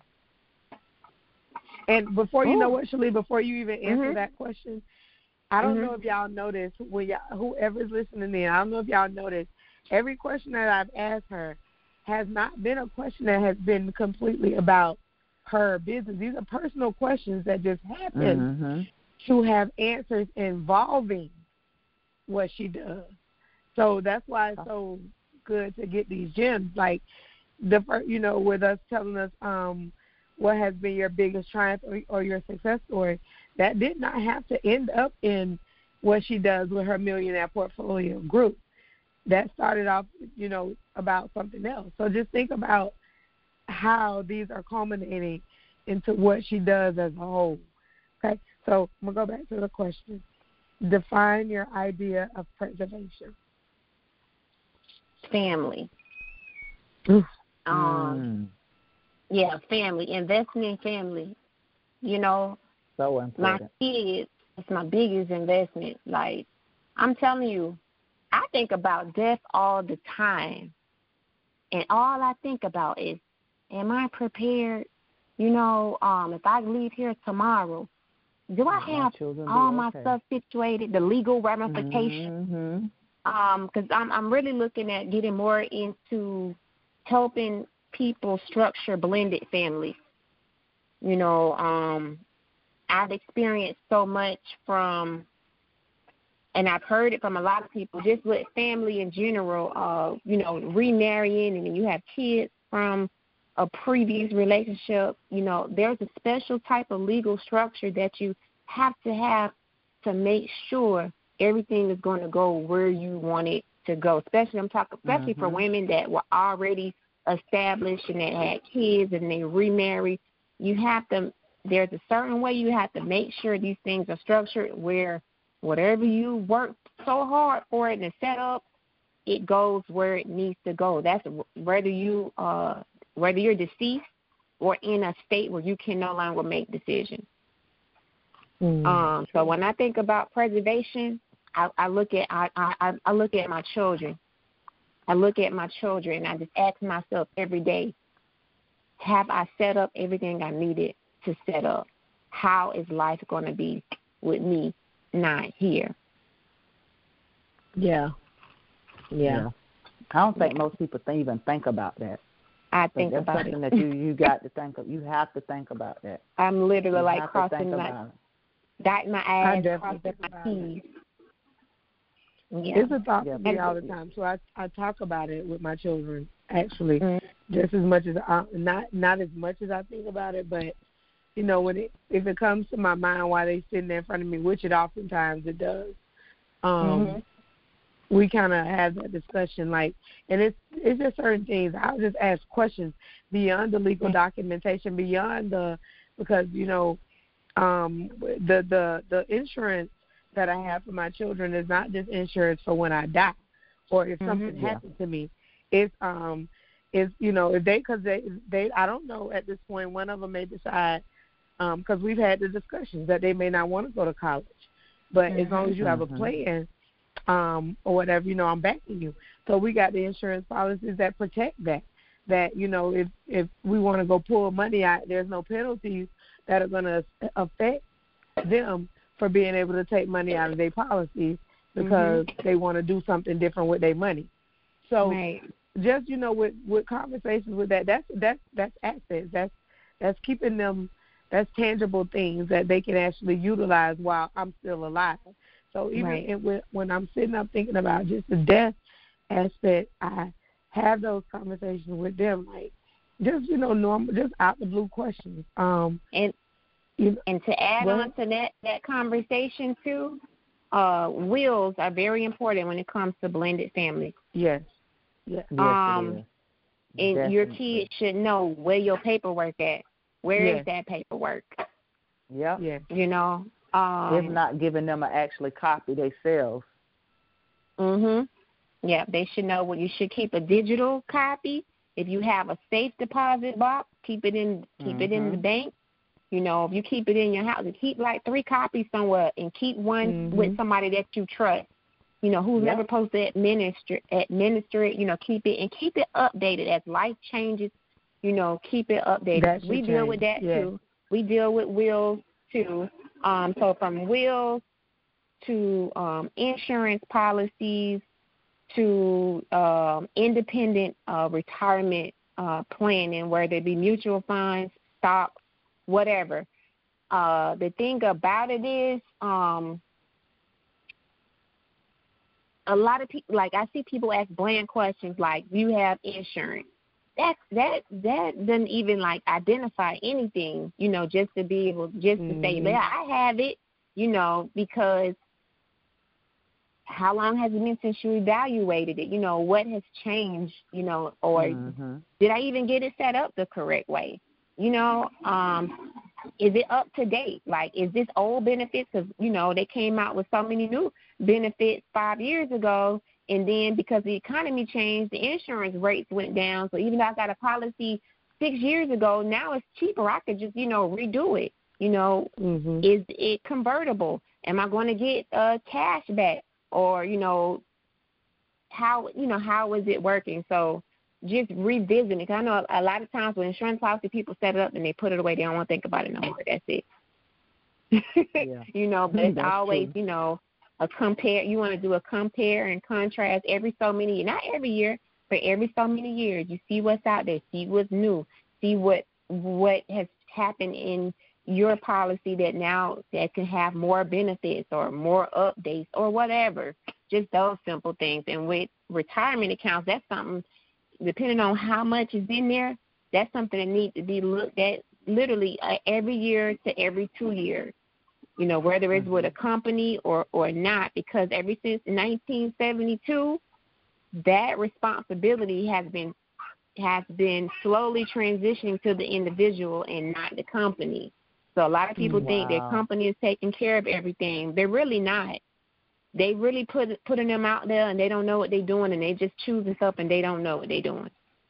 Speaker 2: And before you know what, Shalee, before you even answer that question, I don't know if y'all noticed, whoever's listening in, I don't know if y'all noticed, every question that I've asked her has not been a question that has been completely about her business. These are personal questions that just happen to have answers involving what she does. So that's why it's so good to get these gems. Like, with us telling us what has been your biggest triumph or your success story, that did not have to end up in what she does with her Millionaire Portfolio group. That started off, about something else. So just think about how these are culminating into what she does as a whole. Okay, so I'm going to go back to the question. Define your idea of preservation.
Speaker 4: Family. Yeah, family, investing in family. You know,
Speaker 3: so important.
Speaker 4: My kids, it's my biggest investment. Like, I'm telling you, I think about death all the time. And all I think about is, am I prepared? You know, if I leave here tomorrow, do I have all my stuff situated, the legal ramifications? Because I'm really looking at getting more into helping people structure blended families. You know, I've experienced so much from, and I've heard it from a lot of people, just with family in general, you know, remarrying and you have kids from a previous relationship. You know, there's a special type of legal structure that you have to make sure everything is going to go where you want it to go. Especially for women that were already established and that had kids and they remarried. There's a certain way you have to make sure these things are structured where whatever you worked so hard for it and set up, it goes where it needs to go. That's whether you're deceased or in a state where you can no longer make decisions. So when I think about preservation, I look at my children. I look at my children. I just ask myself every day, have I set up everything I needed to set up? How is life going to be with me not here?
Speaker 2: Yeah. I
Speaker 3: don't think most people even think about that.
Speaker 4: I think about it.
Speaker 3: That's something that you got to think of. You have to think about that.
Speaker 4: I'm literally like crossing my, dotting my I's, crossing my T's. Yeah.
Speaker 2: It's a thought for me all the time. So I talk about it with my children, actually, just as much as not as much as I think about it, but you know, if it comes to my mind while they sitting there in front of me, which it oftentimes it does, we kind of have that discussion. Like, and it's just certain things. I'll just ask questions beyond the legal documentation, because you know, the insurance that I have for my children is not just insurance for when I die or if something happens to me. It's you know, if because they I don't know at this point. One of them may decide, because we've had the discussions that they may not want to go to college, but as long as you have a plan or whatever, you know, I'm backing you. So we got the insurance policies that protect that. That, you know, if we want to go pull money out, there's no penalties that are going to affect them for being able to take money out of their policies because they want to do something different with their money. So just, you know, with conversations with that's assets. That's keeping them, that's tangible things that they can actually utilize while I'm still alive. So even when I'm sitting up thinking about just the death aspect, I have those conversations with them, like just, you know, normal, just out the blue questions.
Speaker 4: And to add on to that conversation too, wills are very important when it comes to blended families.
Speaker 2: Yes.
Speaker 4: And your kids should know where your paperwork at. Where is that paperwork?
Speaker 3: Yeah.
Speaker 4: You know,
Speaker 3: if not giving them an actually copy themselves.
Speaker 4: Yeah, they should know. Well, you should keep a digital copy. If you have a safe deposit box, keep it in the bank. You know, if you keep it in your house, keep like 3 copies somewhere and keep one with somebody that you trust. You know, who's never supposed to administer it. You know, keep it updated as life changes. You know, keep it updated. We deal with that too. We deal with wills too. So from wills to insurance policies to independent retirement planning, whether it be mutual funds, stocks, whatever. The thing about it is, a lot of people, like I see people ask bland questions like, "Do you have insurance?" That doesn't even like identify anything, you know, just to be able to say, "Yeah, I have it," you know, because how long has it been since you evaluated it? You know, what has changed, you know, or did I even get it set up the correct way? You know, is it up to date? Like, is this old benefits? Because, you know, they came out with so many new benefits 5 years ago, And then because the economy changed, the insurance rates went down. So even though I got a policy 6 years ago, now it's cheaper. I could just, redo it. Is it convertible? Am I going to get cash back? Or, how is it working? So just revisiting it. 'Cause I know a lot of times with insurance policy, people set it up and they put it away. They don't want to think about it no more. That's it.
Speaker 3: Yeah.
Speaker 4: But it's
Speaker 3: That's
Speaker 4: always,
Speaker 3: true.
Speaker 4: a compare. You want to do a compare and contrast every so many, not every year, but every so many years. You see what's out there, see what's new, see what has happened in your policy that can have more benefits or more updates or whatever. Just those simple things. And with retirement accounts, that's something, depending on how much is in there, that's something that needs to be looked at literally every year to every 2 years. Whether it's with a company or not, because ever since 1972, that responsibility has been slowly transitioning to the individual and not the company. So a lot of people think their company is taking care of everything. They're really not. They really putting them out there, and they don't know what they're doing, and they just choosing stuff, and they don't know what they're doing.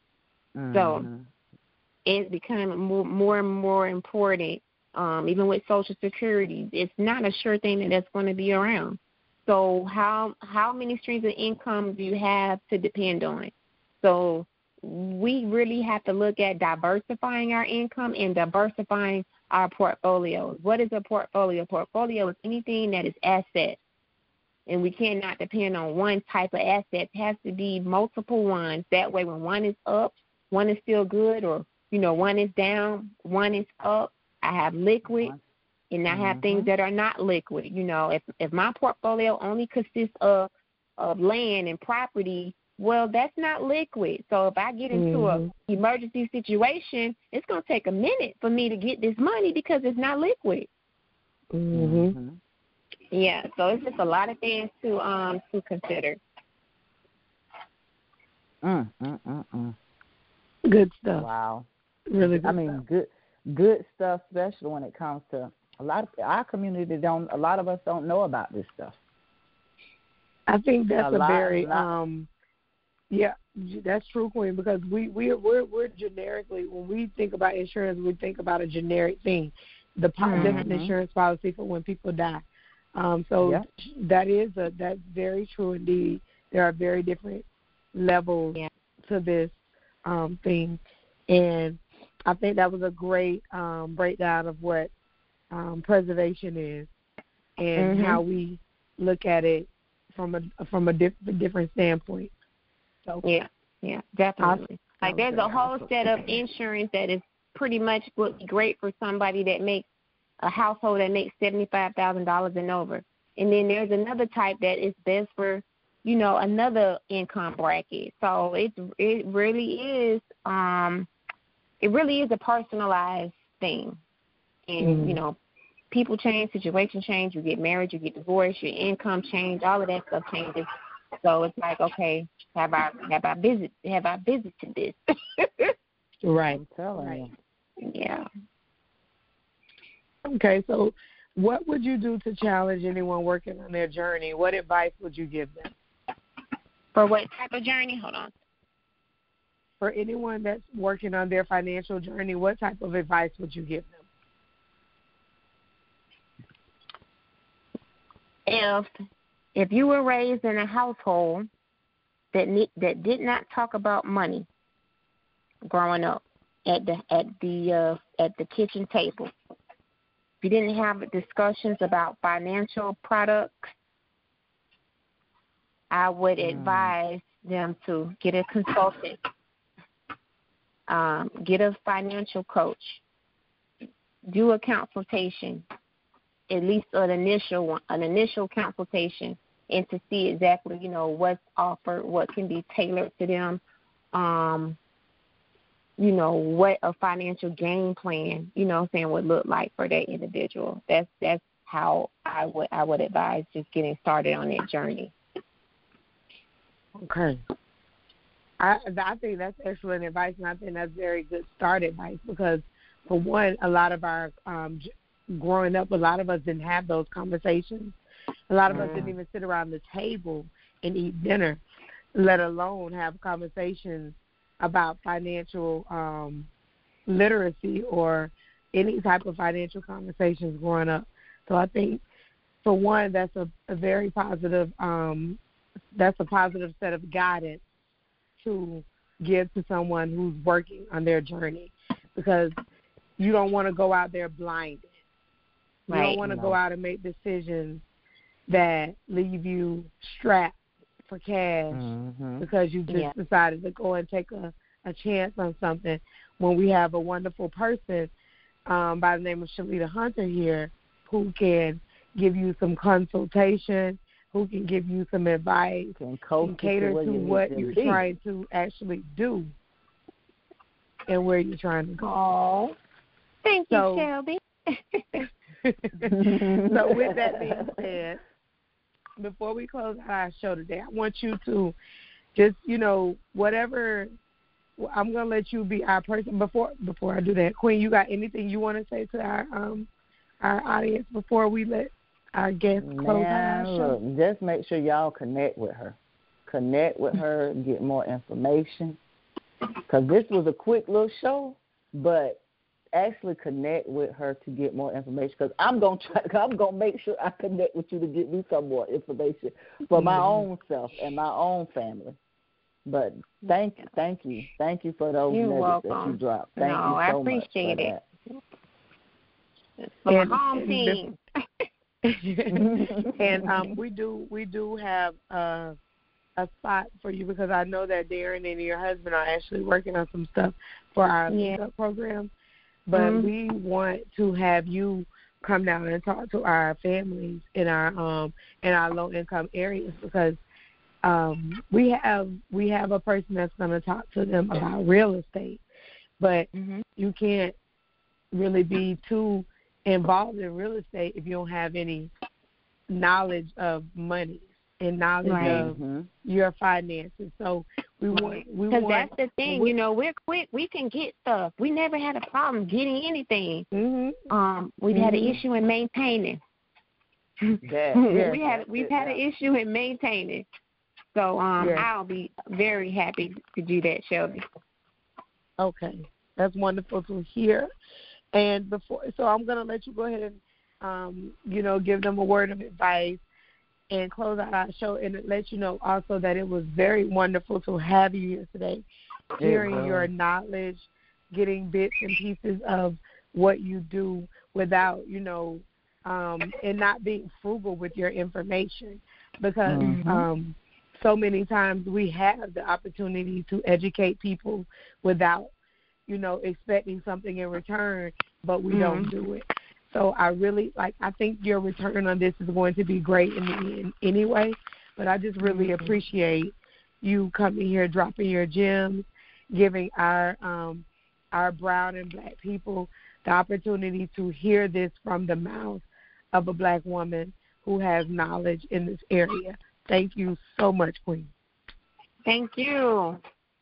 Speaker 4: So it's becoming more and more important. Even with Social Security, it's not a sure thing that's going to be around. So how many streams of income do you have to depend on? So we really have to look at diversifying our income and diversifying our portfolios. What is a portfolio? Portfolio is anything that is asset, and we cannot depend on one type of asset. It has to be multiple ones. That way, when one is up, one is still good, or one is down, one is up. I have liquid, and I have things that are not liquid. If my portfolio only consists of land and property, well, that's not liquid. So if I get into an emergency situation, it's going to take a minute for me to get this money because it's not liquid. Yeah, so it's just a lot of things to consider.
Speaker 2: Good stuff.
Speaker 3: Wow.
Speaker 2: Really good stuff.
Speaker 3: Good stuff, especially when it comes to a lot of our community. A lot of us don't know about this stuff.
Speaker 2: I think that's that's true, Queen, because we're generically, when we think about insurance, we think about a generic thing, different insurance policy for when people die. That's very true indeed. There are very different levels to this thing, and I think that was a great breakdown of what preservation is and how we look at it from a different standpoint. So
Speaker 4: yeah, definitely. Like there's a whole set of insurance that is pretty much would be great for somebody that makes a household that makes $75,000 and over, and then there's another type that is best for another income bracket. So it really is. It really is a personalized thing. And, people change, situations change, you get married, you get divorced, your income change, all of that stuff changes. So it's like, okay, have I visited this?
Speaker 2: Right.
Speaker 3: I'm telling you.
Speaker 4: Yeah.
Speaker 2: Okay, so what would you do to challenge anyone working on their journey? What advice would you give them?
Speaker 4: For what type of journey? Hold on.
Speaker 2: For anyone that's working on their financial journey, what type of advice would you give them?
Speaker 4: If you were raised in a household that did not talk about money growing up at the kitchen table, if you didn't have discussions about financial products, I would advise them to get a consultant, get a financial coach, do a consultation, at least an initial consultation, and to see exactly, what's offered, what can be tailored to them, what a financial game plan, would look like for that individual. That's how I would advise just getting started on that journey.
Speaker 2: Okay. I think that's excellent advice, and I think that's very good start advice because, for one, a lot of our growing up, a lot of us didn't have those conversations. A lot of us didn't even sit around the table and eat dinner, let alone have conversations about financial literacy or any type of financial conversations growing up. So I think, for one, that's a very positive that's a positive set of guidance to give to someone who's working on their journey, because you don't want to go out there blinded. You don't want to go out and make decisions that leave you strapped for cash because you just decided to go and take a chance on something, when we have a wonderful person by the name of Shalita Hunter here who can give you some consultation, who can give you some advice, and cater to what you're trying to actually do and where you're trying to go.
Speaker 4: Oh, thank you, Shelby.
Speaker 2: So with that being said, before we close out our show today, I want you to just, whatever, I'm going to let you be our person. Before I do that, Queen, you got anything you want to say to our audience before we let our guests close out our show?
Speaker 3: Look, just make sure y'all connect with her. Get more information. Because this was a quick little show, but actually connect with her to get more information. Because I'm gonna make sure I connect with you to get me some more information for my own self and my own family. But thank you for those nuggets that you dropped. Thank you so
Speaker 4: I
Speaker 3: much
Speaker 4: appreciate
Speaker 3: for
Speaker 4: it. For my home team.
Speaker 2: And we do have a spot for you, because I know that Darren and your husband are actually working on some stuff for our makeup program. But we want to have you come down and talk to our families in our low income areas, because we have a person that's going to talk to them about real estate, but you can't really be too involved in real estate if you don't have any knowledge of money and knowledge of your finances. So we want,
Speaker 4: because that's the thing, we're quick. We can get stuff. We never had a problem getting anything. We've had an issue in maintaining. We've had an issue in maintaining. So I'll be very happy to do that, Shelby.
Speaker 2: Okay, that's wonderful to hear. And so I'm going to let you go ahead and give them a word of advice and close out our show, and let you know also that it was very wonderful to have you here today, hearing your knowledge, getting bits and pieces of what you do without, and not being frugal with your information, because so many times we have the opportunity to educate people without, expecting something in return, but we don't do it. So I think your return on this is going to be great in the end anyway, but I just really appreciate you coming here, dropping your gems, giving our brown and black people the opportunity to hear this from the mouth of a black woman who has knowledge in this area. Thank you so much, Queen.
Speaker 4: Thank you.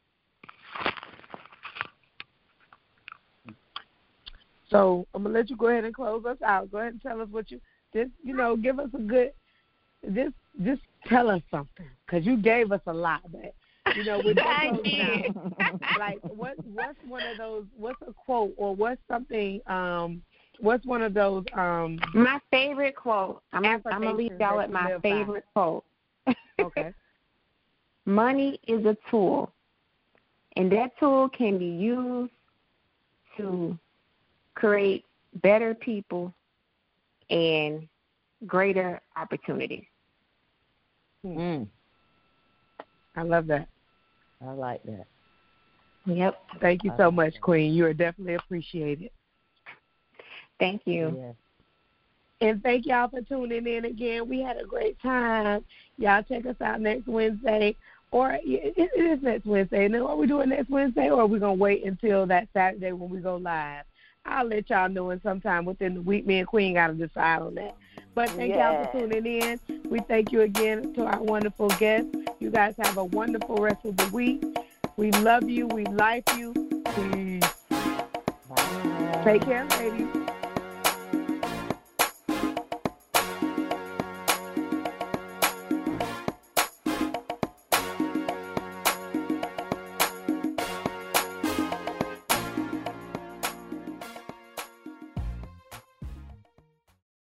Speaker 2: So I'm going to let you go ahead and close us out. Go ahead and tell us what give us a good, just tell us something, because you gave us a lot, but, with that like, what's one of those, what's a quote, or what's something, what's one of those?
Speaker 4: My favorite quote, I'm going to leave y'all with my favorite quote.
Speaker 2: Okay.
Speaker 4: Money is a tool, and that tool can be used to create better people and greater opportunities.
Speaker 2: I love that.
Speaker 3: I like that.
Speaker 4: Yep.
Speaker 2: Thank you so much, Queen. You are definitely appreciated.
Speaker 4: Thank you.
Speaker 3: Yes.
Speaker 2: And thank y'all for tuning in again. We had a great time. Y'all check us out next Wednesday. Or it is next Wednesday. And then are we doing next Wednesday, or are we going to wait until that Saturday when we go live? I'll let y'all know in sometime within the week. Me and Queen got to decide on that. But thank y'all for tuning in. We thank you again to our wonderful guests. You guys have a wonderful rest of the week. We love you. We like you. Peace. Bye. Take care, ladies.